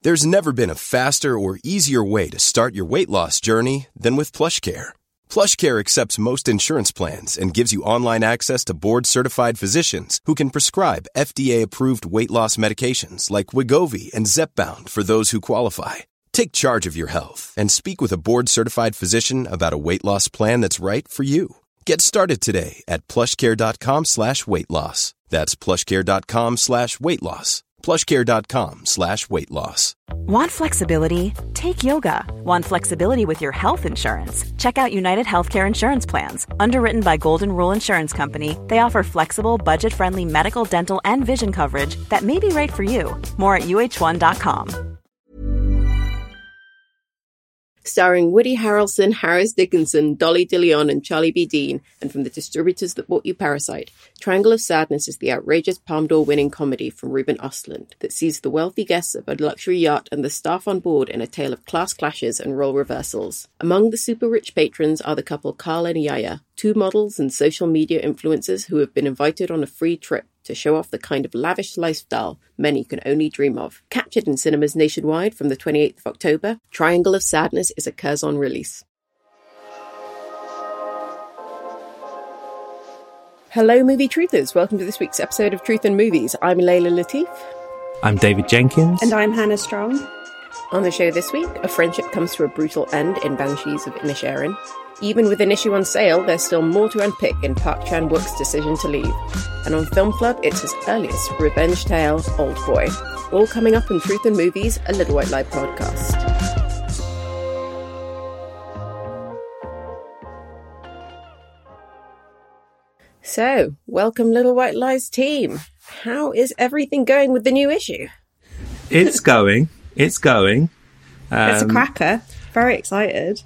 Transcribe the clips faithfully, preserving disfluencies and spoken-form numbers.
There's never been a faster or easier way to start your weight loss journey than with PlushCare. PlushCare accepts most insurance plans and gives you online access to board-certified physicians who can prescribe F D A-approved weight loss medications like Wegovy and Zepbound for those who qualify. Take charge of your health and speak with a board-certified physician about a weight loss plan that's right for you. Get started today at plushcare.com slash weight loss. That's plushcare.com slash weight loss. plushcare.com slash weight loss. Want flexibility? Take yoga. Want flexibility with your health insurance? Check out United Healthcare Insurance Plans. Underwritten by Golden Rule Insurance Company, they offer flexible, budget-friendly medical, dental, and vision coverage that may be right for you. More at U H one dot com. Starring Woody Harrelson, Harris Dickinson, Dolly DeLeon, and Charlie B. Dean, and from the distributors that bought you Parasite, Triangle of Sadness is the outrageous Palme d'Or-winning comedy from Ruben Östlund that sees the wealthy guests of a luxury yacht and the staff on board in a tale of class clashes and role reversals. Among the super-rich patrons are the couple Carl and Yaya, two models and social media influencers who have been invited on a free trip to show off the kind of lavish lifestyle many can only dream of. Captured in cinemas nationwide from the twenty-eighth of October, Triangle of Sadness is a Curzon release. Hello, movie truthers. Welcome to this week's episode of Truth in Movies. I'm Layla Latif. I'm David Jenkins. And I'm Hannah Strong. On the show this week, a friendship comes to a brutal end in Banshees of Inisherin. Even with an issue on sale, there's still more to unpick in Park Chan-wook's decision to leave. And on Film Club, it's his earliest revenge tale, Old Boy. All coming up in Truth in Movies, a Little White Lie podcast. So, welcome Little White Lies team. How is everything going with the new issue? It's going. It's going. Um, it's a cracker. Very excited.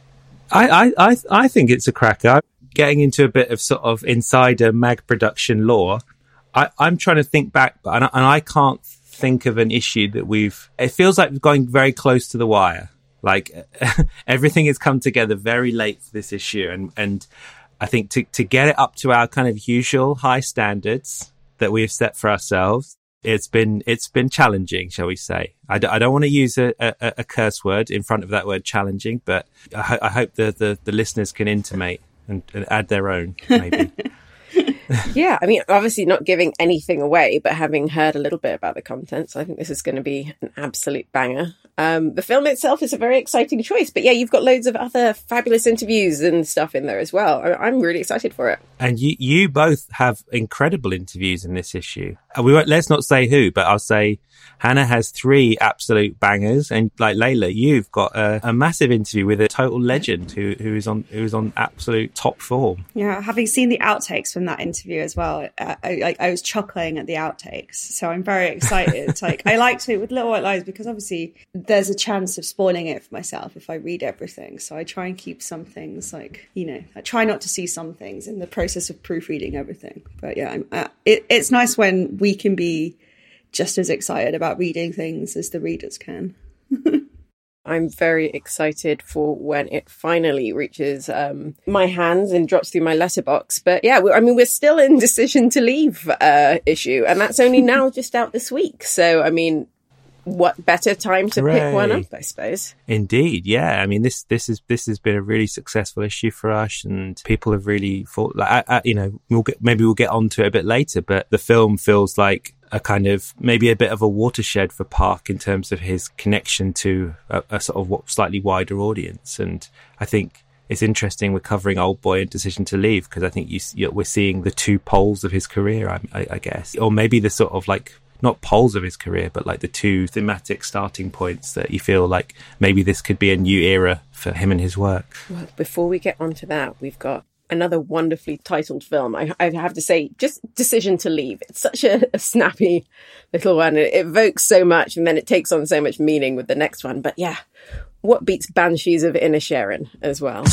I, I, I, I think it's a cracker. Getting into a bit of sort of insider mag production lore, I, I'm trying to think back, and I, and I can't think of an issue that we've... It feels like we're going very close to the wire. Like, everything has come together very late for this issue, and, and I think to, to get it up to our kind of usual high standards that we've set for ourselves, it's been it's been challenging, shall we say. I, d- I don't want to use a, a, a curse word in front of that word challenging, but I, ho- I hope the, the, the listeners can intimate and, and add their own, maybe. Yeah, I mean, obviously not giving anything away, but having heard a little bit about the content, so I think this is going to be an absolute banger. Um, the film itself is a very exciting choice, but yeah, you've got loads of other fabulous interviews and stuff in there as well. I- I'm really excited for it. And you, you both have incredible interviews in this issue. Uh, We won't, let's not say who, but I'll say Hannah has three absolute bangers, and like Layla, you've got a, a massive interview with a total legend who who is on who is on absolute top form. Yeah, having seen the outtakes from that interview as well, uh, I, I, I was chuckling at the outtakes, so I'm very excited. Like, I liked it with Little White Lies because obviously there's a chance of spoiling it for myself if I read everything. So I try and keep some things, like, you know, I try not to see some things in the process of proofreading everything. But yeah, I'm, uh, it, it's nice when we can be just as excited about reading things as the readers can. I'm very excited for when it finally reaches um, my hands and drops through my letterbox. But yeah, we, I mean, we're still in Decision to Leave uh, issue, and that's only now just out this week. So, I mean, what better time to Hooray. pick one up, I suppose. Indeed, yeah. I mean, this this is this has been a really successful issue for us, and people have really thought. Like, I, I, you know, we'll get, maybe we'll get onto it a bit later, but the film feels like a kind of maybe a bit of a watershed for Park in terms of his connection to a, a sort of slightly wider audience, and I think it's interesting we're covering Old Boy and Decision to Leave because I think you, you we're seeing the two poles of his career, I, I, I guess, or maybe the sort of like. Not poles of his career, but like the two thematic starting points that you feel like maybe this could be a new era for him and his work. Well, before we get onto that, we've got another wonderfully titled film. I, I have to say, just Decision to Leave. It's such a, a snappy little one. It evokes so much, and then it takes on so much meaning with the next one. But yeah, what beats Banshees of Inisherin as well?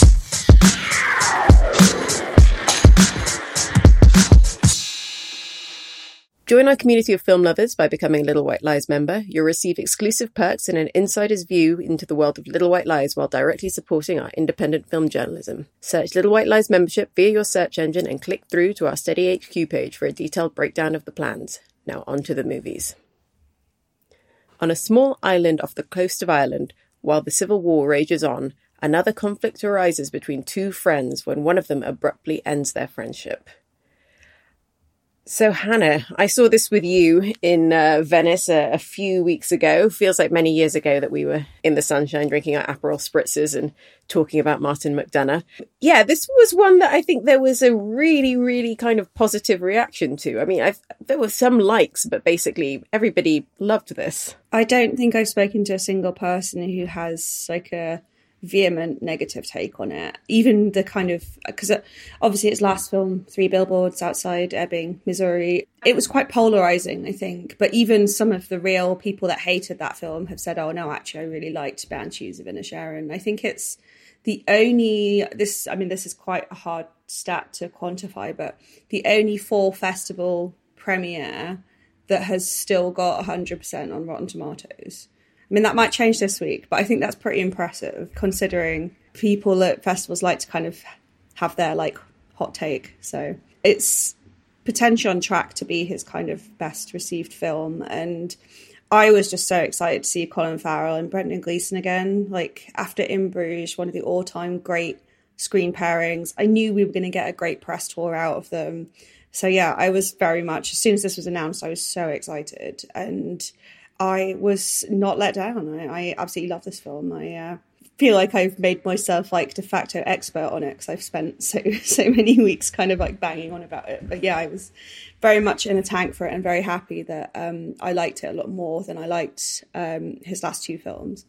Join our community of film lovers by becoming a Little White Lies member. You'll receive exclusive perks and an insider's view into the world of Little White Lies while directly supporting our independent film journalism. Search Little White Lies membership via your search engine and click through to our Steady H Q page for a detailed breakdown of the plans. Now on to the movies. On a small island off the coast of Ireland, while the civil war rages on, another conflict arises between two friends when one of them abruptly ends their friendship. So, Hannah, I saw this with you in uh, Venice a, a few weeks ago. Feels like many years ago that we were in the sunshine drinking our Aperol spritzers and talking about Martin McDonagh. Yeah, this was one that I think there was a really, really kind of positive reaction to. I mean, I've, there were some likes, but basically everybody loved this. I don't think I've spoken to a single person who has like a vehement negative take on it. Even the kind of, because obviously its last film, Three Billboards Outside Ebbing, Missouri, it was quite polarizing, I think. But even some of the real people that hated that film have said, oh no, actually I really liked Banshees of Inisherin. I think it's the only, this, I mean, this is quite a hard stat to quantify, but the only fall festival premiere that has still got one hundred percent on Rotten Tomatoes. I mean, that might change this week, but I think that's pretty impressive considering people at festivals like to kind of have their like hot take. So it's potentially on track to be his kind of best received film. And I was just so excited to see Colin Farrell and Brendan Gleeson again. Like after In Bruges, one of the all time great screen pairings, I knew we were going to get a great press tour out of them. So yeah, I was very much, as soon as this was announced, I was so excited. And I was not let down. I, I absolutely love this film. I uh, feel like I've made myself like de facto expert on it because I've spent so so many weeks kind of like banging on about it. But yeah, I was very much in a tank for it and very happy that um, I liked it a lot more than I liked um, his last two films.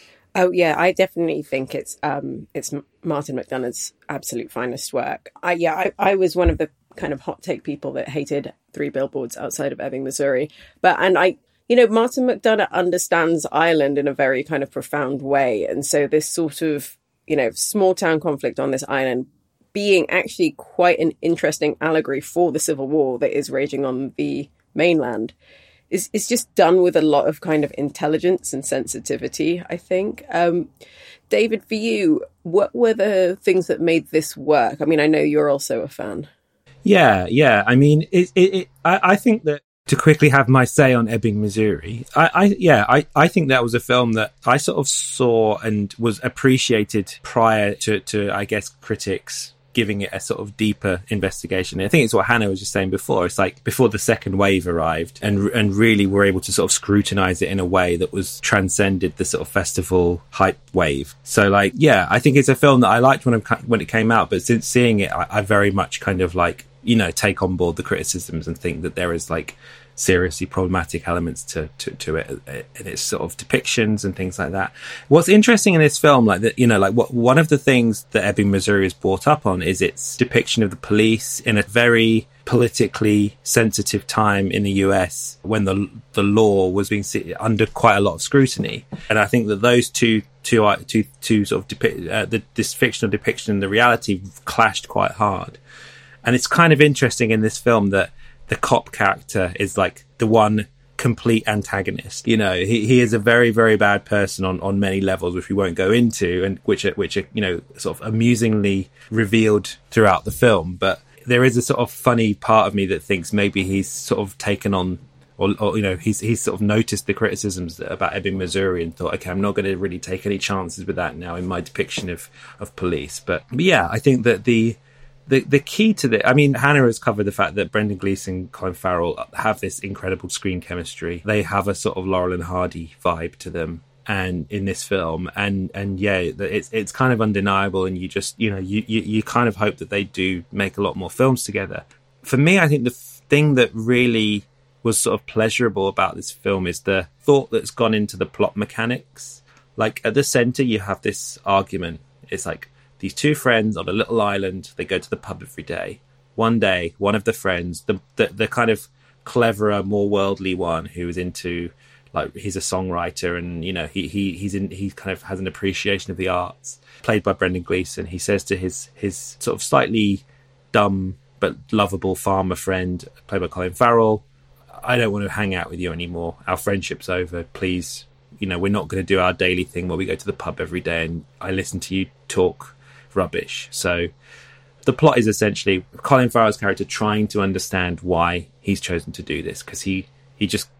Oh yeah, I definitely think it's um, it's Martin McDonagh's absolute finest work. I, yeah, I, I was one of the kind of hot take people that hated Three Billboards Outside of Ebbing, Missouri. But and I. You know, Martin McDonagh understands Ireland in a very kind of profound way. And so this sort of, you know, small town conflict on this island being actually quite an interesting allegory for the civil war that is raging on the mainland is, is just done with a lot of kind of intelligence and sensitivity, I think. Um, David, for you, what were the things that made this work? I mean, I know you're also a fan. Yeah, yeah. I mean, it, it, it, I, I think that to quickly have my say on Ebbing, Missouri, I, I yeah, I, I think that was a film that I sort of saw and was appreciated prior to, to, I guess, critics giving it a sort of deeper investigation. I think it's what Hannah was just saying before. It's like before the second wave arrived and and really were able to sort of scrutinize it in a way that was transcended the sort of festival hype wave. So like, yeah, I think it's a film that I liked when, I, when it came out, but since seeing it, I, I very much kind of like, you know, take on board the criticisms and think that there is like seriously problematic elements to, to, to it and its sort of depictions and things like that. What's interesting in this film, like that, you know, like what one of the things that Ebbing, Missouri is brought up on is its depiction of the police in a very politically sensitive time in the U S when the the law was being under quite a lot of scrutiny. And I think that those two two two two sort of depict uh, the, this fictional depiction and the reality clashed quite hard. And it's kind of interesting in this film that the cop character is like the one complete antagonist. You know, he, he is a very, very bad person on, on many levels, which we won't go into, and which are, which are, you know, sort of amusingly revealed throughout the film. But there is a sort of funny part of me that thinks maybe he's sort of taken on, or, or you know, he's he's sort of noticed the criticisms about Ebbing, Missouri, and thought, okay, I'm not going to really take any chances with that now in my depiction of of police. But, but yeah, I think that the The the key to the, I mean, Hannah has covered the fact that Brendan Gleeson and Colin Farrell have this incredible screen chemistry. They have a sort of Laurel and Hardy vibe to them, and in this film, and and yeah, it's it's kind of undeniable. And you just, you know, you, you you kind of hope that they do make a lot more films together. For me, I think the thing that really was sort of pleasurable about this film is the thought that's gone into the plot mechanics. Like at the center, you have this argument. It's like, these two friends on a little island, they go to the pub every day. One day, one of the friends, the, the the kind of cleverer, more worldly one who is into, like, he's a songwriter and, you know, he he he's in he kind of has an appreciation of the arts, played by Brendan Gleeson. He says to his his sort of slightly dumb but lovable farmer friend, played by Colin Farrell, I don't want to hang out with you anymore. Our friendship's over. Please, you know, we're not going to do our daily thing where we go to the pub every day and I listen to you talk rubbish. So the plot is essentially Colin Farrell's character trying to understand why he's chosen to do this, because he he just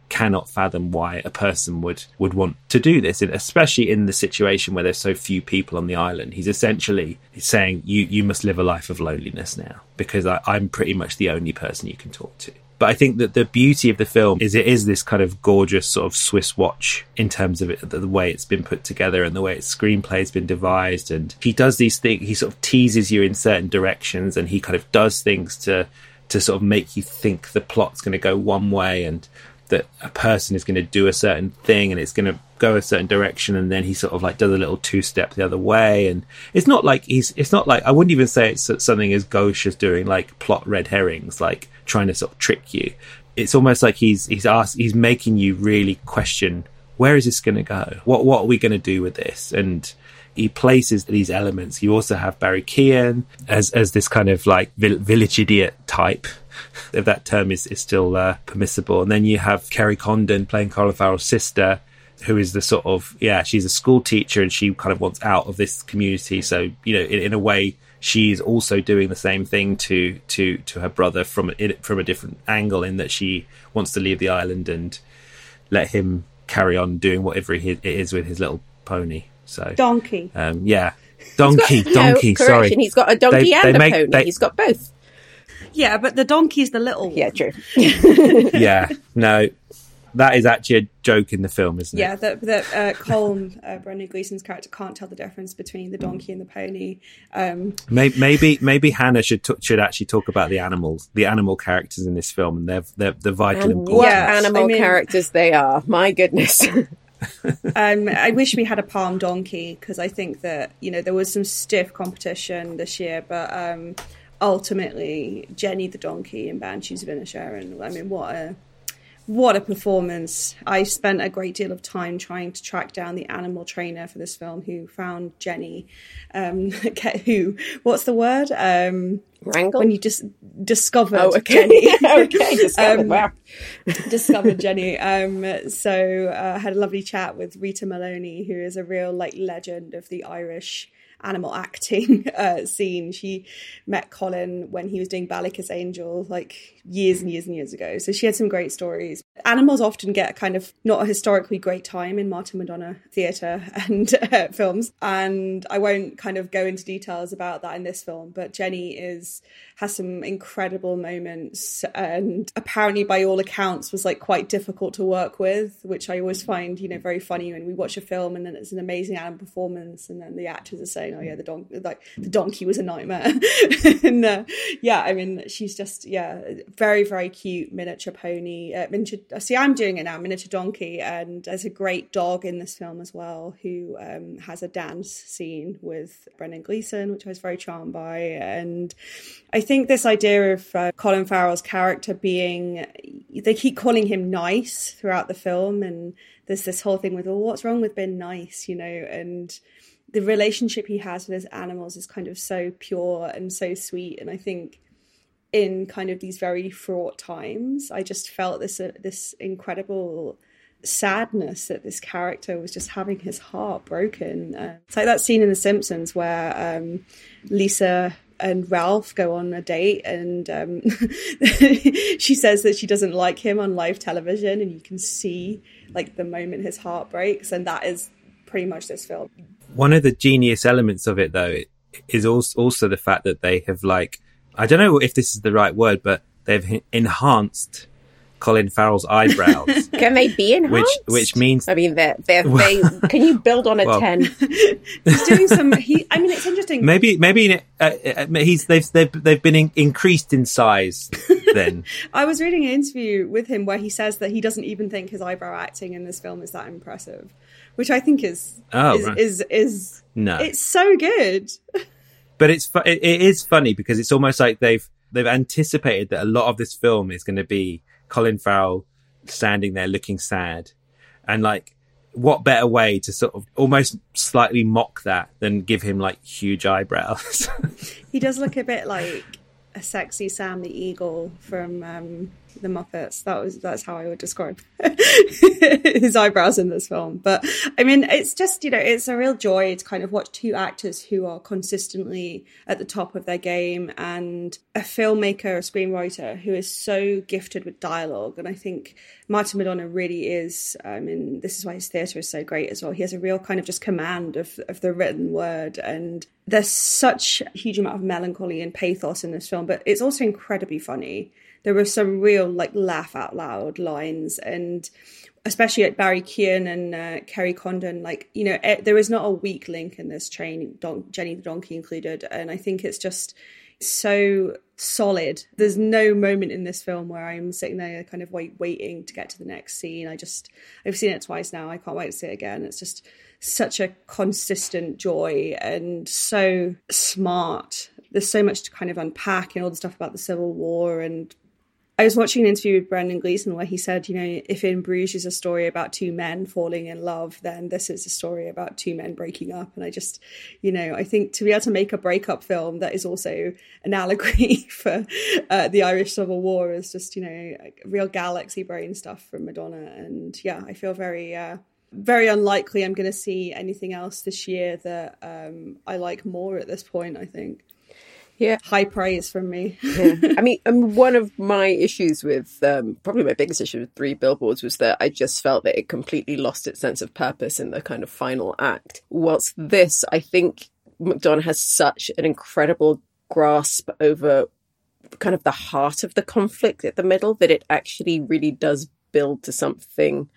cannot fathom why a person would would want to do this, and especially in the situation where there's so few people on the island. He's essentially saying you you must live a life of loneliness now, because I, I'm pretty much the only person you can talk to. But I think that the beauty of the film is it is this kind of gorgeous sort of Swiss watch in terms of it, the way it's been put together and the way its screenplay has been devised. And he does these things, he sort of teases you in certain directions, and he kind of does things to to sort of make you think the plot's going to go one way, and that a person is going to do a certain thing and it's going to go a certain direction, and then he sort of like does a little two-step the other way. And it's not like he's it's not like I wouldn't even say it's something as gauche as doing like plot red herrings, like trying to sort of trick you. It's almost like he's he's asked he's making you really question, where is this going to go? What what are we going to do with this? And he places these elements. You also have Barry Keoghan as as this kind of like village idiot type, if that term is, is still uh, permissible. And then you have Kerry Condon playing Colin Farrell's sister, who is the sort of, yeah, she's a school teacher and she kind of wants out of this community. So, you know, in, in a way, she's also doing the same thing to to to her brother from a, from a different angle, in that she wants to leave the island and let him carry on doing whatever he, it is with his little pony. So donkey. Um, yeah, donkey, got, donkey. No, sorry, he's got a donkey they, and they a make, pony. They, he's got both. Yeah, but the donkey's the little one. Yeah, true. Yeah, no, that is actually a joke in the film, isn't yeah, it? Yeah, that that uh, Colm, uh, Brendan Gleeson's character, can't tell the difference between the donkey and the pony. Um, maybe, maybe, maybe Hannah should t- should actually talk about the animals, the animal characters in this film, and their their the vital and importance. what Yeah, animal I mean, characters they are! My goodness. um, I wish we had a palm donkey, because I think that, you know, there was some stiff competition this year, but um, ultimately Jenny the donkey in Banshees of Inisherin, I mean, what a what a performance. I spent a great deal of time trying to track down the animal trainer for this film who found Jenny, um, who, what's the word? Um, Wrangle? When you just discovered oh, okay. Jenny. okay, discovered, um, wow. discovered Jenny. Um, so I uh, had a lovely chat with Rita Maloney, who is a real like legend of the Irish animal acting uh, scene. She met Colin when he was doing Ballycus Angel like years and years and years ago. So she had some great stories. Animals often get kind of not a historically great time in Martin McDonagh theatre and uh, films. And I won't kind of go into details about that in this film, but Jenny is has some incredible moments, and apparently by all accounts was like quite difficult to work with, which I always find, you know, very funny when we watch a film and then it's an amazing animal performance and then the actors are saying, oh yeah, the don- like the donkey was a nightmare. and uh, yeah, I mean, she's just, yeah, very, very cute miniature pony. Uh, miniature, see, I'm doing it now, miniature donkey. And there's a great dog in this film as well, who um, has a dance scene with Brendan Gleeson, which I was very charmed by. And I think this idea of uh, Colin Farrell's character being, they keep calling him nice throughout the film. And there's this whole thing with, well, what's wrong with being nice, you know, and the relationship he has with his animals is kind of so pure and so sweet. And I think in kind of these very fraught times, I just felt this uh, this incredible sadness that this character was just having his heart broken. Uh, it's like that scene in The Simpsons where um, Lisa and Ralph go on a date, and um, she says that she doesn't like him on live television, and you can see like the moment his heart breaks, and that is pretty much this film. One of the genius elements of it, though, is also also the fact that they have, like, I don't know if this is the right word, but they've enhanced Colin Farrell's eyebrows. Can they be enhanced? Which, which means, I mean, they're, they're, they can you build on a well, ten? He's doing some. He, I mean, it's interesting. Maybe, maybe uh, he's they've they've they've been in, increased in size. Then I was reading an interview with him where he says that he doesn't even think his eyebrow acting in this film is that impressive, which I think is oh, is, right. is is no, it's so good. But it's fu- it, it is funny because it's almost like they've they've anticipated that a lot of this film is going to be Colin Farrell standing there looking sad, and like, what better way to sort of almost slightly mock that than give him like huge eyebrows? He does look a bit like a sexy Sam the Eagle from um, the Muppets. That was that's how I would describe his eyebrows in this film. But I mean, it's just, you know, it's a real joy to kind of watch two actors who are consistently at the top of their game, and a filmmaker, a screenwriter who is so gifted with dialogue. And I think Martin McDonagh really is, I mean, this is why his theatre is so great as well. He has a real kind of just command of, of the written word, and there's such a huge amount of melancholy and pathos in this film, but it's also incredibly funny. There were some real like laugh out loud lines, and especially like Barry Keoghan and uh, Kerry Condon, like, you know, it, there is not a weak link in this chain, Don- Jenny the Donkey included. And I think it's just so solid. There's no moment in this film where I'm sitting there kind of wait, waiting to get to the next scene. I just, I've seen it twice now. I can't wait to see it again. It's just such a consistent joy and so smart. There's so much to kind of unpack, and all the stuff about the Civil War. And I was watching an interview with Brendan Gleeson where he said, you know, if In Bruges is a story about two men falling in love, then this is a story about two men breaking up. And I just, you know, I think to be able to make a breakup film that is also an allegory for uh, the Irish Civil War is just, you know, real galaxy brain stuff from Madonna. And yeah, I feel very, uh, very unlikely I'm going to see anything else this year that um, I like more at this point, I think. Yeah. High praise from me. Yeah. I mean, um, one of my issues with, um, probably my biggest issue with Three Billboards was that I just felt that it completely lost its sense of purpose in the kind of final act. Whilst this, I think McDonagh has such an incredible grasp over kind of the heart of the conflict at the middle that it actually really does build to something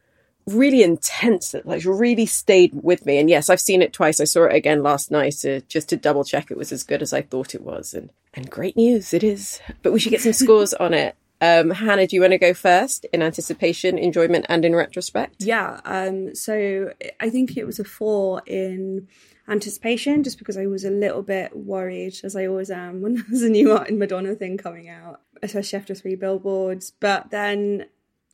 really intense that like really stayed with me. And yes, I've seen it twice. I saw it again last night to, just to double check it was as good as I thought it was. And and great news, it is. But we should get some scores on it. Um, Hannah, do you want to go first in anticipation, enjoyment, and in retrospect? Yeah. Um, so I think it was a four in anticipation, just because I was a little bit worried, as I always am when there's a new Martin McDonagh thing coming out, especially after Three Billboards. But then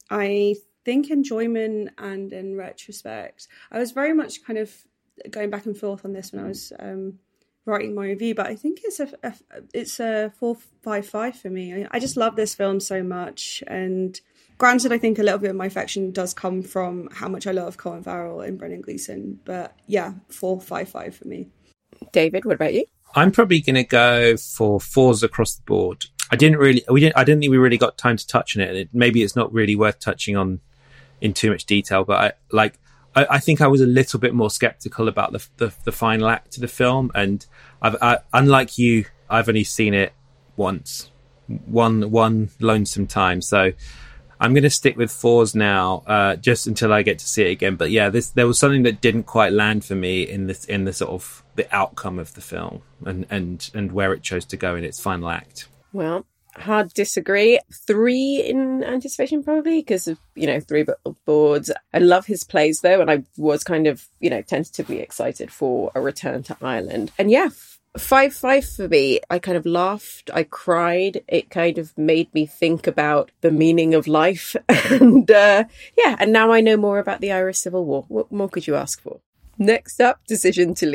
I think enjoyment and in retrospect, I was very much kind of going back and forth on this when I was um, writing my review, but I think it's a, a it's a four five five for me. I, I just love this film so much, and granted, I think a little bit of my affection does come from how much I love Colin Farrell and Brendan Gleeson, but yeah, four five five for me. David, what about you? I'm probably going to go for fours across the board. I didn't really, we didn't, I didn't think we really got time to touch on it, and it, maybe it's not really worth touching on in too much detail, but I like I, I think I was a little bit more skeptical about the the, the final act of the film, and I've I, unlike you, I've only seen it once, one one lonesome time. So I'm going to stick with fours now, uh, just until I get to see it again. But yeah, this there was something that didn't quite land for me in this in the sort of the outcome of the film and and and where it chose to go in its final act. Well, hard to disagree. Three in anticipation, probably, because of, you know, Three Billboards. I love his plays, though, and I was kind of, you know, tentatively excited for a return to Ireland. And yeah, five five for me. I kind of laughed. I cried. It kind of made me think about the meaning of life. and uh, yeah, and now I know more about the Irish Civil War. What more could you ask for? Next up, Decision to Leave.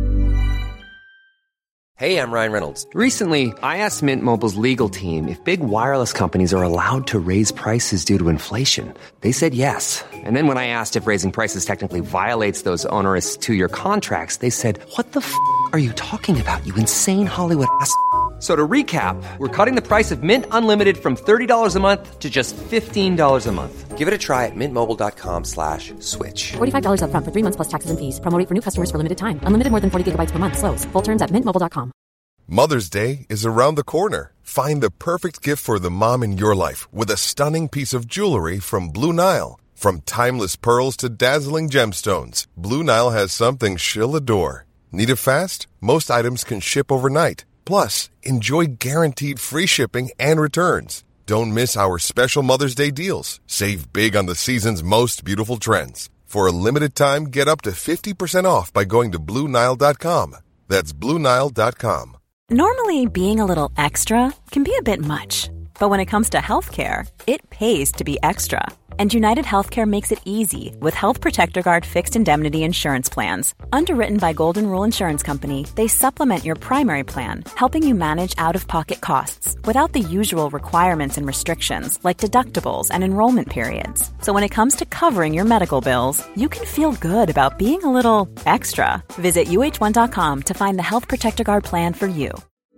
Hey, I'm Ryan Reynolds. Recently, I asked Mint Mobile's legal team if big wireless companies are allowed to raise prices due to inflation. They said yes. And then when I asked if raising prices technically violates those onerous two-year contracts, they said, what the f*** are you talking about, you insane Hollywood ass f- So to recap, we're cutting the price of Mint Unlimited from thirty dollars a month to just fifteen dollars a month. Give it a try at mintmobile.com slash switch. forty-five dollars up front for three months plus taxes and fees. Promo rate for new customers for limited time. Unlimited more than forty gigabytes per month. Slows full terms at mint mobile dot com. Mother's Day is around the corner. Find the perfect gift for the mom in your life with a stunning piece of jewelry from Blue Nile. From timeless pearls to dazzling gemstones, Blue Nile has something she'll adore. Need it fast? Most items can ship overnight. Plus, enjoy guaranteed free shipping and returns. Don't miss our special Mother's Day deals. Save big on the season's most beautiful trends. For a limited time, get up to fifty percent off by going to Blue Nile dot com. That's Blue Nile dot com. Normally, being a little extra can be a bit much. But when it comes to healthcare, it pays to be extra. And United Healthcare makes it easy with Health Protector Guard fixed indemnity insurance plans. Underwritten by Golden Rule Insurance Company, they supplement your primary plan, helping you manage out-of-pocket costs without the usual requirements and restrictions like deductibles and enrollment periods. So when it comes to covering your medical bills, you can feel good about being a little extra. Visit U H one dot com to find the Health Protector Guard plan for you.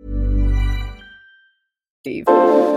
Steve.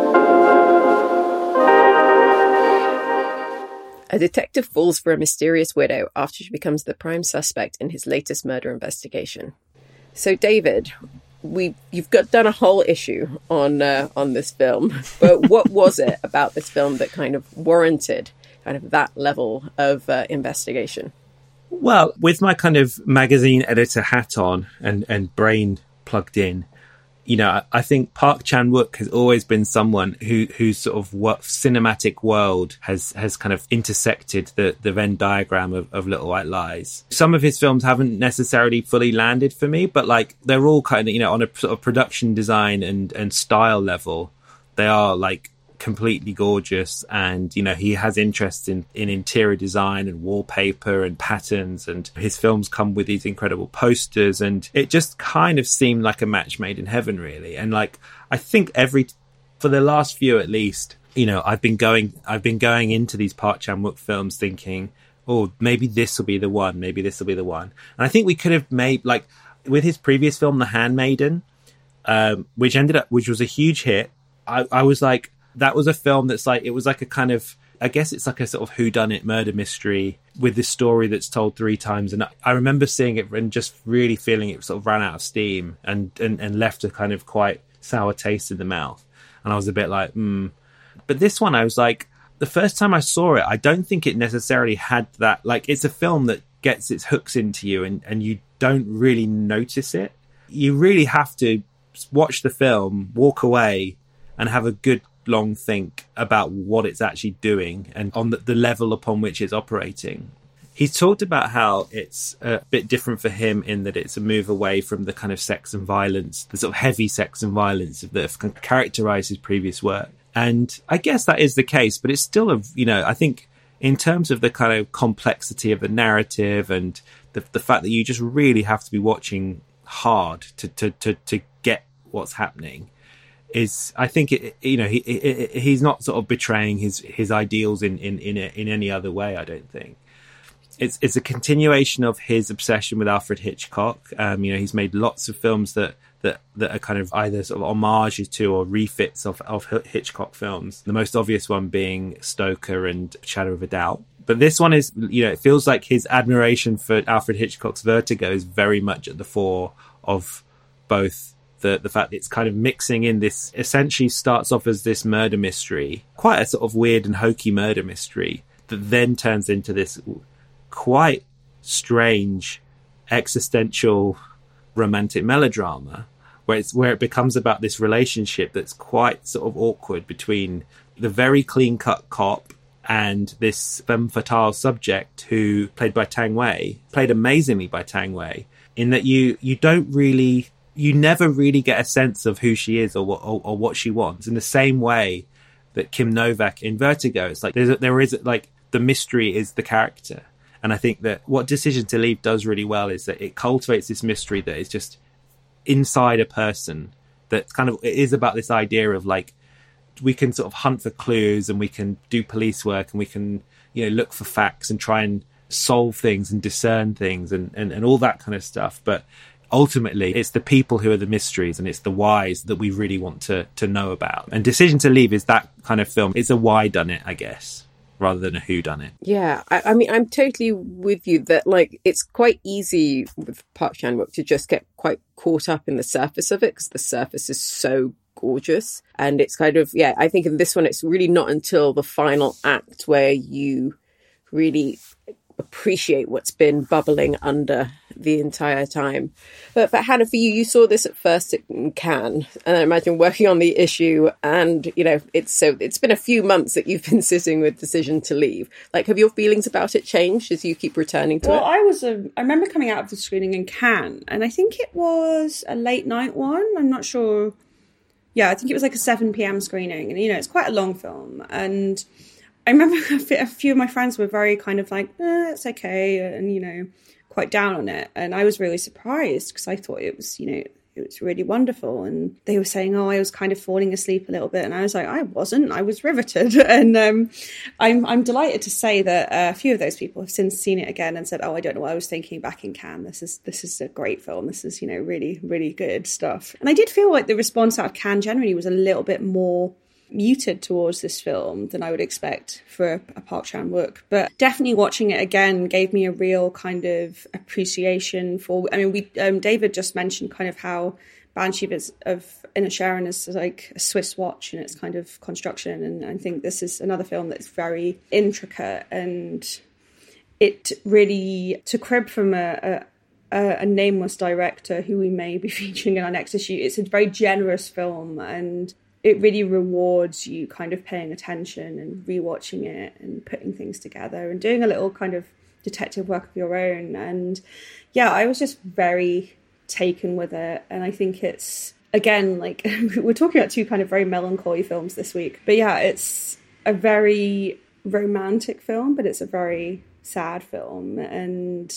A detective falls for a mysterious widow after she becomes the prime suspect in his latest murder investigation. So, David, we you've got done a whole issue on uh, on this film, but what was it about this film that kind of warranted kind of that level of uh, investigation? Well, with my kind of magazine editor hat on and, and brain plugged in, you know, I think Park Chan-wook has always been someone who, whose sort of what cinematic world has, has kind of intersected the, the Venn diagram of, of Little White Lies. Some of his films haven't necessarily fully landed for me, but like they're all kind of, you know, on a sort of production design and, and style level, they are like completely gorgeous. And, you know, he has interests in, in interior design and wallpaper and patterns, and his films come with these incredible posters, and it just kind of seemed like a match made in heaven, really. And like, I think every, for the last few at least, you know, I've been going, I've been going into these Park Chan-wook films thinking, oh, maybe this will be the one, maybe this will be the one. And I think we could have made, like, with his previous film, The Handmaiden, um, which ended up, which was a huge hit. I, I was like, that was a film that's like, it was like a kind of, I guess it's like a sort of whodunit murder mystery with this story that's told three times. And I remember seeing it and just really feeling it sort of ran out of steam and, and, and left a kind of quite sour taste in the mouth. And I was a bit like, hmm. But this one, I was like, the first time I saw it, I don't think it necessarily had that, like, it's a film that gets its hooks into you and, and you don't really notice it. You really have to watch the film, walk away and have a good long think about what it's actually doing and on the, the level upon which it's operating. He's talked about how it's a bit different for him in that it's a move away from the kind of sex and violence, the sort of heavy sex and violence that have characterized his previous work. And I guess that is the case, but it's still a, you know, I think in terms of the kind of complexity of the narrative and the, the fact that you just really have to be watching hard to, to, to, to get what's happening, is, I think, it, you know, he, he he's not sort of betraying his, his ideals in, in, in, a, in any other way, I don't think. It's it's a continuation of his obsession with Alfred Hitchcock. Um, you know, he's made lots of films that, that, that are kind of either sort of homages to or refits of, of Hitchcock films. The most obvious one being Stoker and Shadow of a Doubt. But this one is, you know, it feels like his admiration for Alfred Hitchcock's Vertigo is very much at the fore of both the the fact that it's kind of mixing in this, essentially starts off as this murder mystery, quite a sort of weird and hokey murder mystery, that then turns into this quite strange existential romantic melodrama, where it's where it becomes about this relationship that's quite sort of awkward between the very clean-cut cop and this femme fatale subject who, played by Tang Wei, played amazingly by Tang Wei, in that you you don't really, you never really get a sense of who she is or what, or, or what she wants, in the same way that Kim Novak in Vertigo, it's like there's a, there is like the mystery is the character. And I think that what Decision to Leave does really well is that it cultivates this mystery that is just inside a person, that kind of, it is about this idea of like, we can sort of hunt for clues and we can do police work and we can, you know, look for facts and try and solve things and discern things and, and, and all that kind of stuff. But ultimately, it's the people who are the mysteries and it's the whys that we really want to, to know about. And Decision to Leave is that kind of film. It's a why done it, I guess, rather than a who done it. Yeah, I, I mean, I'm totally with you that, like, it's quite easy with Park Chan-wook to just get quite caught up in the surface of it because the surface is so gorgeous. And it's kind of, yeah, I think in this one, it's really not until the final act where you really appreciate what's been bubbling under the entire time. But for Hannah, for you, you saw this at first in Cannes, and I imagine working on the issue, and you know, it's so it's been a few months that you've been sitting with Decision to Leave. Like, have your feelings about it changed as you keep returning to well, it? Well, I was a, I remember coming out of the screening in Cannes, and I think it was a late night one. I'm not sure. yeah, I think it was like a seven p.m. screening, and you know, it's quite a long film. And I remember a few of my friends were very kind of like, eh, it's okay, and you know, quite down on it. And I was really surprised because I thought it was, you know, it was really wonderful. And they were saying, oh, I was kind of falling asleep a little bit. And I was like, I wasn't, I was riveted. And um, I'm I'm delighted to say that uh, a few of those people have since seen it again and said, oh, I don't know what I was thinking back in Cannes. This is this is a great film. This is, you know, really, really good stuff. And I did feel like the response out of Cannes generally was a little bit more muted towards this film than I would expect for a Park Chan-wook, but definitely watching it again gave me a real kind of appreciation for, I mean, we um, David just mentioned kind of how Banshee of Inisherin is like a Swiss watch in its kind of construction, and I think this is another film that's very intricate, and it really, to crib from a, a, a nameless director who we may be featuring in our next issue, it's a very generous film, and it really rewards you kind of paying attention and rewatching it and putting things together and doing a little kind of detective work of your own. And yeah, I was just very taken with it. And I think it's, again, like we're talking about two kind of very melancholy films this week. But yeah, it's a very romantic film, but it's a very sad film. And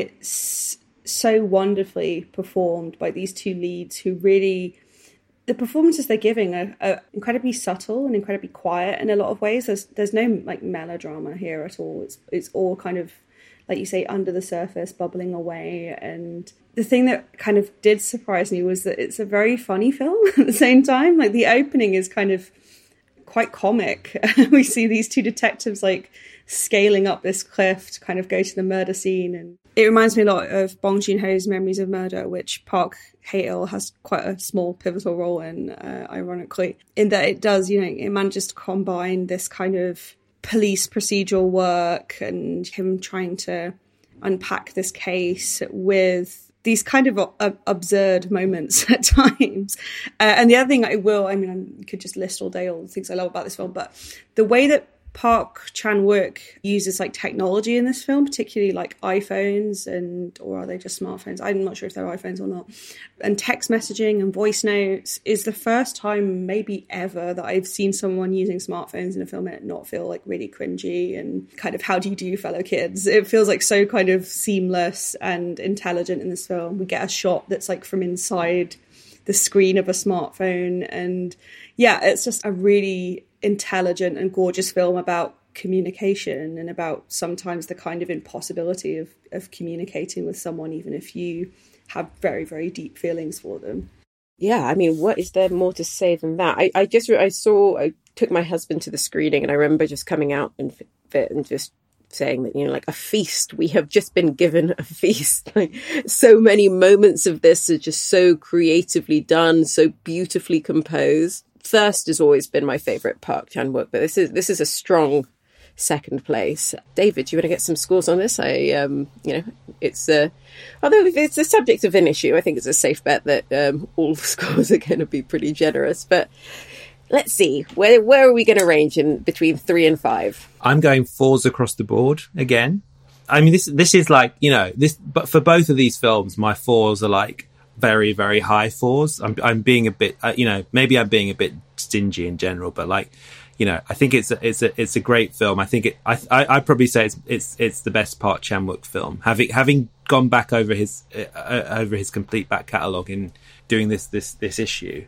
it's so wonderfully performed by these two leads who really... the performances they're giving are, are incredibly subtle and incredibly quiet in a lot of ways. There's there's no like melodrama here at all. It's it's all kind of, like you say, under the surface, bubbling away. And the thing that kind of did surprise me was that it's a very funny film at the same time. Like the opening is kind of quite comic. We see these two detectives like scaling up this cliff to kind of go to the murder scene, and it reminds me a lot of Bong Joon-ho's Memories of Murder, which Park Hae-il has quite a small pivotal role in, uh, ironically, in that it does, you know, it manages to combine this kind of police procedural work and him trying to unpack this case with these kind of uh, absurd moments at times. Uh, and the other thing I will, I mean, I could just list all day all the things I love about this film, but the way that Park Chan-wook uses like technology in this film, particularly like iPhones and, or are they just smartphones? I'm not sure if they're iPhones or not. And text messaging and voice notes is the first time maybe ever that I've seen someone using smartphones in a film and it not feel like really cringy and kind of how do you do, fellow kids? It feels like so kind of seamless and intelligent in this film. We get a shot that's like from inside the screen of a smartphone, and yeah, it's just a really intelligent and gorgeous film about communication and about sometimes the kind of impossibility of, of communicating with someone, even if you have very, very deep feelings for them. Yeah, I mean, what is there more to say than that? I, I just, I saw, I took my husband to the screening and I remember just coming out and, and just saying that, you know, like a feast, we have just been given a feast. Like so many moments of this are just so creatively done, so beautifully composed. Thirst has always been my favourite Park Chan-wook, but this is this is a strong second place. David, do you want to get some scores on this? I, um, you know, it's uh, although it's the subject of an issue, I think it's a safe bet that um, all the scores are going to be pretty generous. But let's see, where where are we going to range in between three and five? I'm going fours across the board again. I mean, this this is like, you know, this, but for both of these films, my fours are like very, very high fours. I'm I'm being a bit, uh, you know, maybe I'm being a bit stingy in general, but like, you know, I think it's a, it's a it's a great film. I think it. I I I'd probably say it's it's it's the best Park Chan-wook film. Having having gone back over his uh, over his complete back catalogue in doing this this this issue,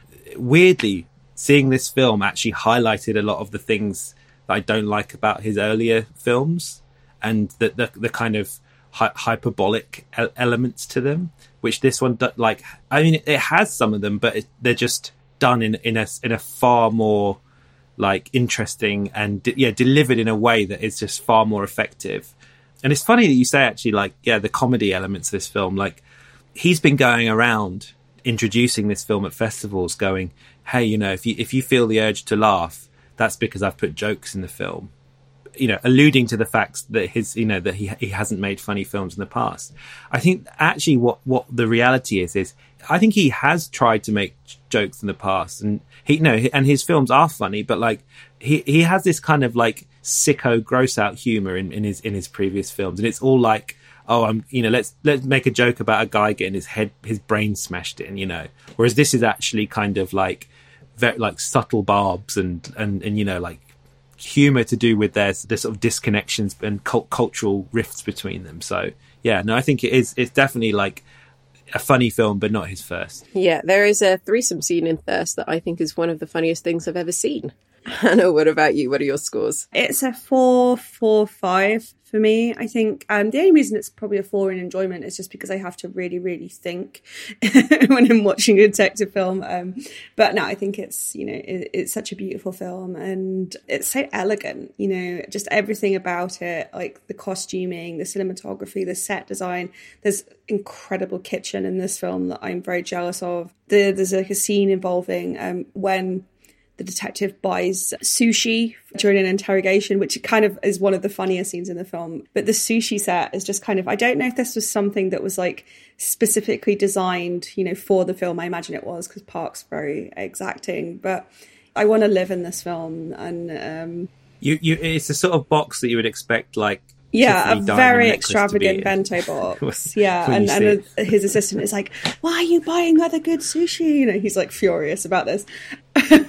weirdly, seeing this film actually highlighted a lot of the things that I don't like about his earlier films, and the the, the kind of hy- hyperbolic e- elements to them, which this one, like, I mean, it has some of them, but it, they're just done in in a in a far more like interesting and de- yeah delivered in a way that is just far more effective. And it's funny that you say actually, like, yeah, the comedy elements of this film, like he's been going around introducing this film at festivals going, hey, you know, if you if you feel the urge to laugh, that's because I've put jokes in the film, you know, alluding to the fact that his, you know, that he he hasn't made funny films in the past. I think actually what what the reality is is I think he has tried to make jokes in the past, and he, you know, and his films are funny, but like he he has this kind of like sicko gross out humor in, in his in his previous films, and it's all like, oh, I'm, you know, let's let's make a joke about a guy getting his head his brain smashed in, you know, whereas this is actually kind of like very like subtle barbs and and and you know like humor to do with their, their sort of disconnections and cult- cultural rifts between them. So yeah, no, I think it is. It's definitely like a funny film, but not his first. Yeah, there is a threesome scene in Thirst that I think is one of the funniest things I've ever seen. Hannah, what about you? What are your scores? It's a four, four, five for me. I think um, the only reason it's probably a four in enjoyment is just because I have to really, really think when I'm watching a detective film. Um, but no, I think it's, you know, it, it's such a beautiful film and it's so elegant, you know, just everything about it, like the costuming, the cinematography, the set design. There's incredible kitchen in this film that I'm very jealous of. The, there's like a scene involving um, when the detective buys sushi during an interrogation, which kind of is one of the funniest scenes in the film. But the sushi set is just kind of, I don't know if this was something that was like specifically designed, you know, for the film. I imagine it was, because Park's very exacting. But I want to live in this film. And um, you, you, it's the sort of box that you would expect, like, yeah, Tiffany a very necklace extravagant bento box. Yeah, and, and a, his assistant is like, "Why are you buying other good sushi?" You know, he's like furious about this. um,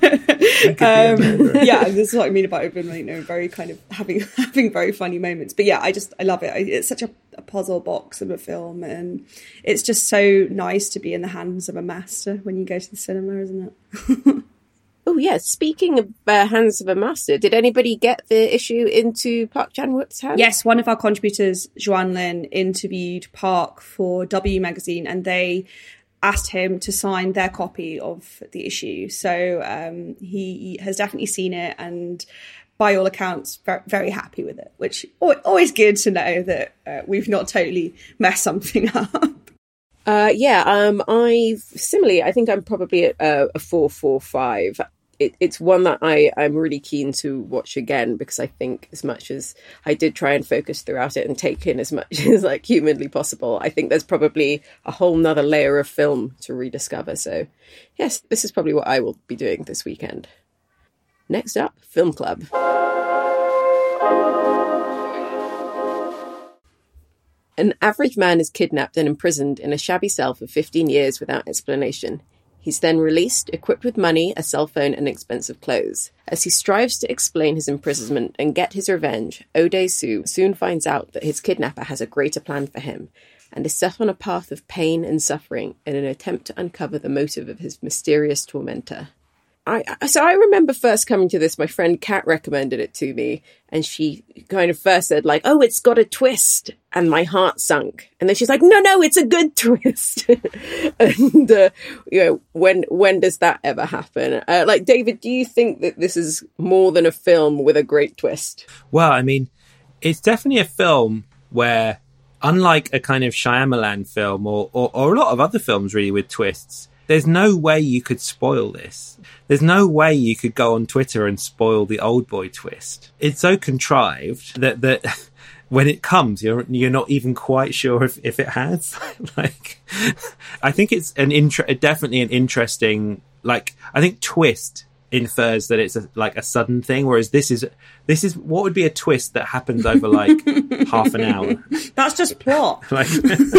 yeah, this is what I mean about it. You know, very kind of having having very funny moments. But yeah, I just I love it. It's such a, a puzzle box of a film, and it's just so nice to be in the hands of a master when you go to the cinema, isn't it? Oh, yeah. Speaking of uh, Hands of a Master, did anybody get the issue into Park Chan-wook's hands? Yes, one of our contributors, Joanne Lin, interviewed Park for W Magazine, and they asked him to sign their copy of the issue. So um, he has definitely seen it, and by all accounts, very, very happy with it, which always good to know that uh, we've not totally messed something up. Uh, yeah, um, I've similarly, I think I'm probably at uh, a four, four, five. It, it's one that I, I'm really keen to watch again, because I think as much as I did try and focus throughout it and take in as much as like humanly possible, I think there's probably a whole nother layer of film to rediscover. So yes, this is probably what I will be doing this weekend. Next up, Film Club. An average man is kidnapped and imprisoned in a shabby cell for fifteen years without explanation. He's then released, equipped with money, a cell phone and expensive clothes. As he strives to explain his imprisonment and get his revenge, Ode-Soo soon finds out that his kidnapper has a greater plan for him and is set on a path of pain and suffering in an attempt to uncover the motive of his mysterious tormentor. I, so I remember first coming to this, my friend Kat recommended it to me, and she kind of first said like, oh, it's got a twist, and my heart sunk. And then she's like, no, no, it's a good twist. and, uh, you know, when, when does that ever happen? Uh, like, David, do you think that this is more than a film with a great twist? Well, I mean, it's definitely a film where, unlike a kind of Shyamalan film or, or, or a lot of other films really with twists, there's no way you could spoil this. There's no way you could go on Twitter and spoil the old boy twist. It's so contrived that that when it comes, you're you're not even quite sure if, if it has. like, I think it's an inter- definitely an interesting. Like, I think twist infers that it's a, like a sudden thing, whereas this is this is what would be a twist that happens over like half an hour. That's just plot. like.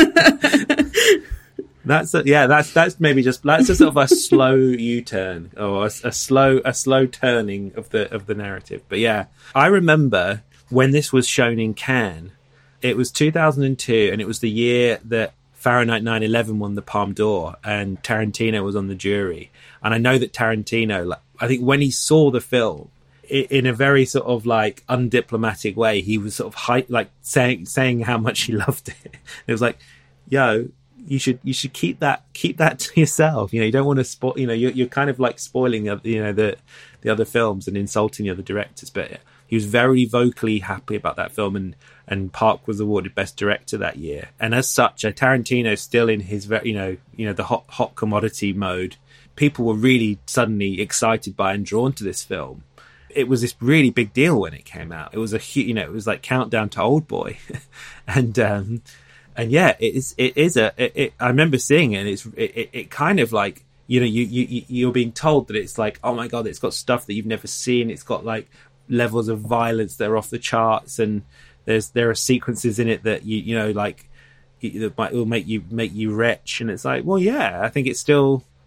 That's a, yeah. That's that's maybe just that's a sort of a slow U-turn or a, a slow a slow turning of the of the narrative. But yeah, I remember when this was shown in Cannes. It was two thousand two, and it was the year that Fahrenheit nine eleven won the Palme d'Or, and Tarantino was on the jury. And I know that Tarantino, like, I think when he saw the film, in a very sort of like undiplomatic way, he was sort of high, like saying saying how much he loved it. It was like, yo. You should you should keep that keep that to yourself. You know, you don't want to spoil. You know, you're you're kind of like spoiling you know the the other films and insulting the other directors. But he was very vocally happy about that film, and and Park was awarded Best Director that year. And as such, uh, Tarantino's still in his you know you know the hot hot commodity mode. People were really suddenly excited by and drawn to this film. It was this really big deal when it came out. It was a you know it was like Countdown to Old Boy, and. um And yeah, it is. It is a. It, it, I remember seeing it, and it's. It, it kind of like you know, you you you're being told that it's like, oh my god, it's got stuff that you've never seen. It's got like levels of violence that are off the charts, and there's there are sequences in it that you you know like that might will make you make you retch. And it's like, well, yeah, I think it's still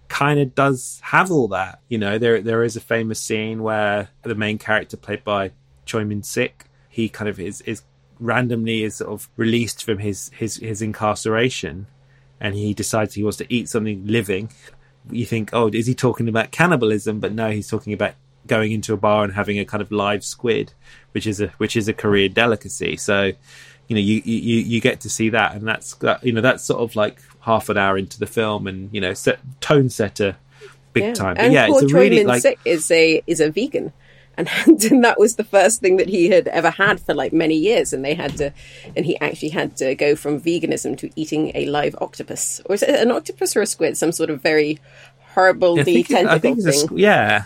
kind of does have all that. You know, there there is a famous scene where the main character, played by Choi Min-sik, he kind of is, is randomly is sort of released from his, his, his incarceration, and he decides he wants to eat something living. You think, oh, is he talking about cannibalism? But no, he's talking about going into a bar and having a kind of live squid, which is a which is a Korean delicacy. So, you know, you you, you get to see that, and that's that, you know, that's sort of like half an hour into the film, and you know, set, tone setter, big yeah. time. But and yeah, poor it's a Choi really Min-sik like is a is a vegan. And, and that was the first thing that he had ever had for like many years, and they had to, and he actually had to go from veganism to eating a live octopus, or is it an octopus or a squid? Some sort of very horrible I think, tentacle I think it's thing. A, yeah,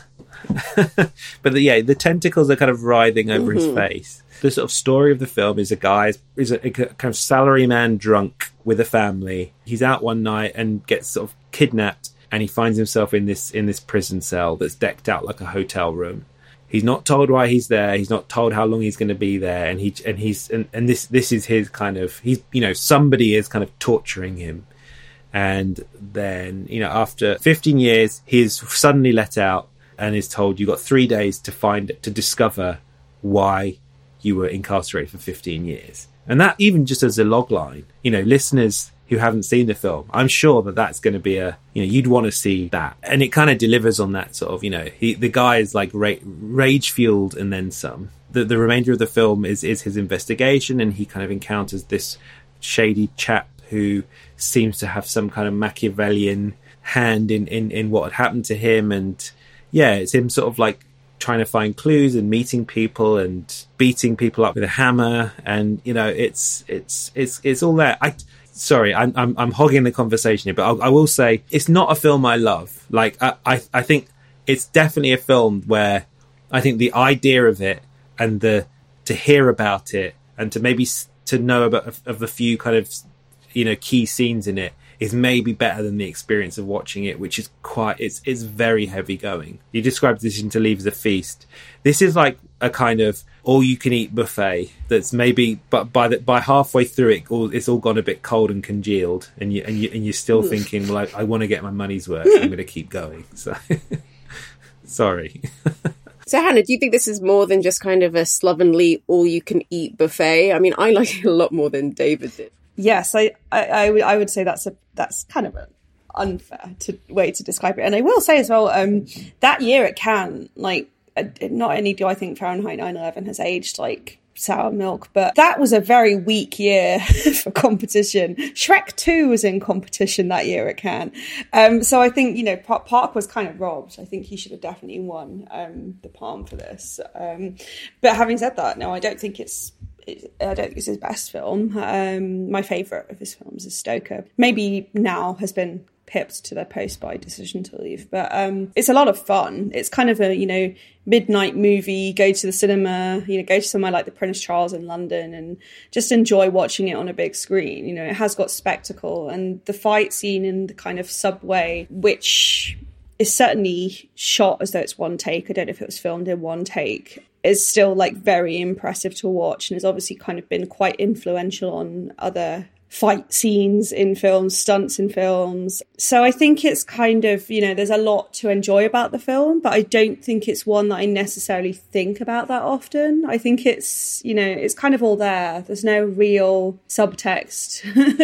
but the, yeah, the tentacles are kind of writhing over Mm-hmm. his face. The sort of story of the film is a guy is a, a kind of salaryman drunk with a family. He's out one night and gets sort of kidnapped, and he finds himself in this in this prison cell that's decked out like a hotel room. He's not told why he's there. He's not told how long he's going to be there, and he and he's and, and this this is his kind of he's you know somebody is kind of torturing him, and then you know after fifteen years he is suddenly let out and is told you've got three days to find to discover why you were incarcerated for fifteen years, and that even just as a log line, you know, listeners who haven't seen the film, I'm sure that that's going to be a, you know, you'd want to see that. And it kind of delivers on that sort of, you know, he, the guy is like ra- rage fueled and then some. The, the remainder of the film is, is his investigation, and he kind of encounters this shady chap who seems to have some kind of Machiavellian hand in, in, in what had happened to him. And yeah, it's him sort of like trying to find clues and meeting people and beating people up with a hammer. And, you know, it's, it's, it's, it's all there. I, Sorry, I'm, I'm I'm hogging the conversation here, but I'll, I will say it's not a film I love. Like, I, I I think it's definitely a film where I think the idea of it and the to hear about it and to maybe s- to know about of the few kind of you know key scenes in it is maybe better than the experience of watching it, which is quite it's it's very heavy going. You described Decision to Leave as a feast. This is like a kind of all-you-can-eat buffet that's maybe, but by the, by halfway through it, all, it's all gone a bit cold and congealed, and you and you and you're still thinking, well, I, I want to get my money's worth. I'm going to keep going. So, sorry. So, Hannah, do you think this is more than just kind of a slovenly all-you-can-eat buffet? I mean, I like it a lot more than David did. Yes, I, I, I, would, I would say that's a that's kind of an unfair to, way to describe it. And I will say as well, um, that year at Cannes, like, uh, not only do I think Fahrenheit nine eleven has aged like sour milk, but that was a very weak year for competition. Shrek two was in competition that year at Cannes. Um, so I think, you know, Park was kind of robbed. I think he should have definitely won um, the Palme for this. Um, but having said that, no, I don't think it's I don't think it's his best film. Um, my favourite of his films is Stoker. Maybe now has been pipped to the post by Decision to Leave. But um, it's a lot of fun. It's kind of a, you know, midnight movie, go to the cinema, you know, go to somewhere like the Prince Charles in London and just enjoy watching it on a big screen. You know, it has got spectacle, and the fight scene in the kind of subway, which is certainly shot as though it's one take. I don't know if it was filmed in one take. Is still like very impressive to watch, and has obviously kind of been quite influential on other fight scenes in films, stunts in films. So I think it's kind of, you know, there's a lot to enjoy about the film, but I don't think it's one that I necessarily think about that often. I think it's, you know, it's kind of all there. There's no real subtext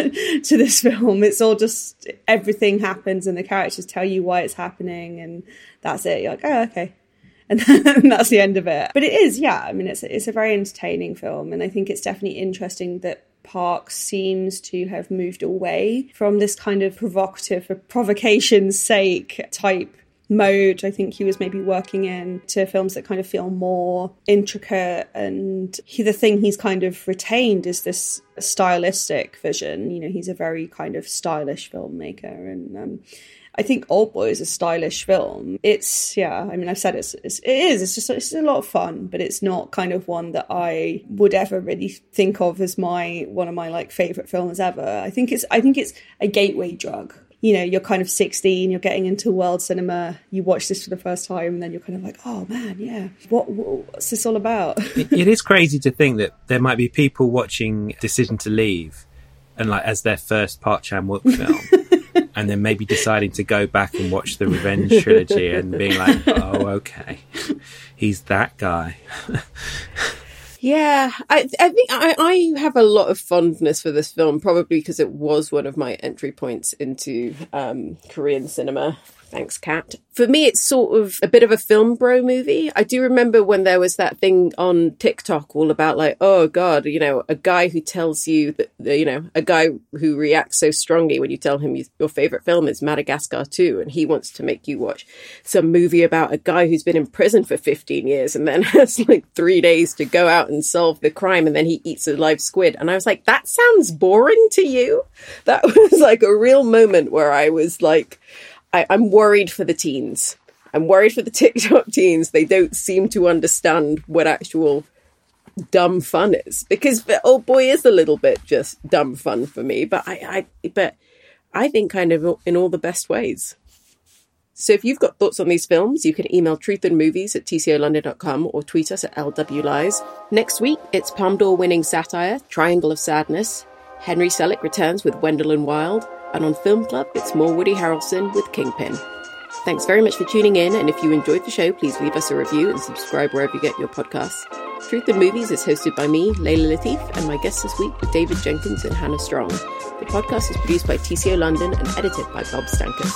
to this film. It's all just everything happens and the characters tell you why it's happening, and that's it. You're like, oh, okay. And that's the end of it. But it is, yeah, I mean, it's it's a very entertaining film. And I think it's definitely interesting that Park seems to have moved away from this kind of provocative, for provocation's sake type mode. I think he was maybe working in to films that kind of feel more intricate. And he, the thing he's kind of retained is this stylistic vision. You know, he's a very kind of stylish filmmaker. And um I think Oldboy is a stylish film. It's, yeah, I mean, I've said it's, it's, it is, it's just, it's a lot of fun, but it's not kind of one that I would ever really think of as my, one of my like favourite films ever. I think it's, I think it's a gateway drug. You know, you're kind of sixteen, you're getting into world cinema, you watch this for the first time, and then you're kind of like, oh man, yeah, what, what's this all about? it, it is crazy to think that there might be people watching Decision to Leave and like as their first Park Chan-wook film. and then maybe deciding to go back and watch the Revenge trilogy and being like, oh, okay, he's that guy. Yeah, I, I think I, I have a lot of fondness for this film, probably because it was one of my entry points into um, Korean cinema. Thanks, Kat. For me, it's sort of a bit of a film bro movie. I do remember when there was that thing on TikTok all about like, oh God, you know, a guy who tells you that, you know, a guy who reacts so strongly when you tell him your favorite film is Madagascar two, and he wants to make you watch some movie about a guy who's been in prison for fifteen years and then has like three days to go out and solve the crime, and then he eats a live squid. And I was like, that sounds boring to you? That was like a real moment where I was like, I, I'm worried for the teens. I'm worried for the TikTok teens. They don't seem to understand what actual dumb fun is, because Old Boy is a little bit just dumb fun for me, but I, I, but I think kind of in all the best ways. So if you've got thoughts on these films, you can email truthandmovies at t c o london dot com or tweet us at L W Lies. Next week, it's Palme d'Or winning satire, Triangle of Sadness. Henry Selick returns with Wendell and Wild. And on Film Club, it's more Woody Harrelson with Kingpin. Thanks very much for tuning in, and if you enjoyed the show, please leave us a review and subscribe wherever you get your podcasts. Truth and Movies is hosted by me, Layla Latif, and my guests this week were David Jenkins and Hannah Strong. The podcast is produced by T C O London and edited by Bob Stankus.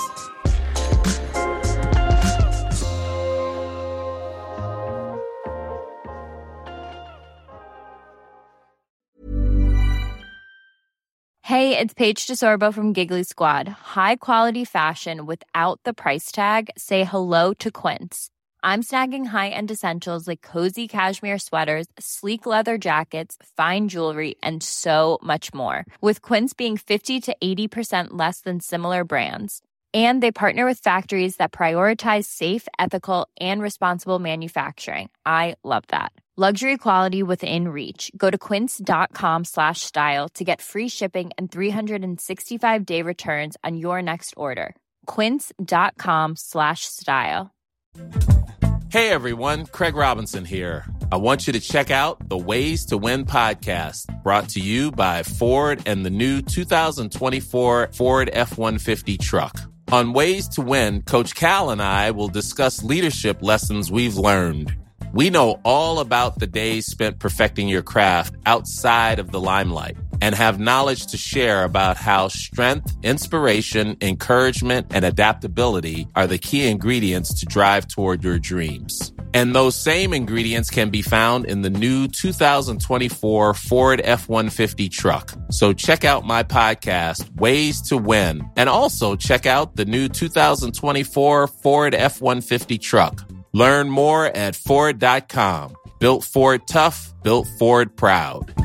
Hey, it's Paige DeSorbo from Giggly Squad. High quality fashion without the price tag. Say hello to Quince. I'm snagging high-end essentials like cozy cashmere sweaters, sleek leather jackets, fine jewelry, and so much more. With Quince being fifty to eighty percent less than similar brands. And they partner with factories that prioritize safe, ethical, and responsible manufacturing. I love that. Luxury quality within reach. Go to quince.com slash style to get free shipping and three sixty-five day returns on your next order. Quince.com slash style. Hey everyone, Craig Robinson here. I want you to check out the Ways to Win podcast, brought to you by Ford and the new two thousand twenty-four Ford F one fifty truck. On Ways to Win, Coach Cal and I will discuss leadership lessons we've learned. We know all about the days spent perfecting your craft outside of the limelight and have knowledge to share about how strength, inspiration, encouragement, and adaptability are the key ingredients to drive toward your dreams. And those same ingredients can be found in the new two thousand twenty-four Ford F one fifty truck. So check out my podcast, Ways to Win, and also check out the new two thousand twenty-four Ford F one fifty truck. Learn more at Ford dot com. Built Ford tough, built Ford proud.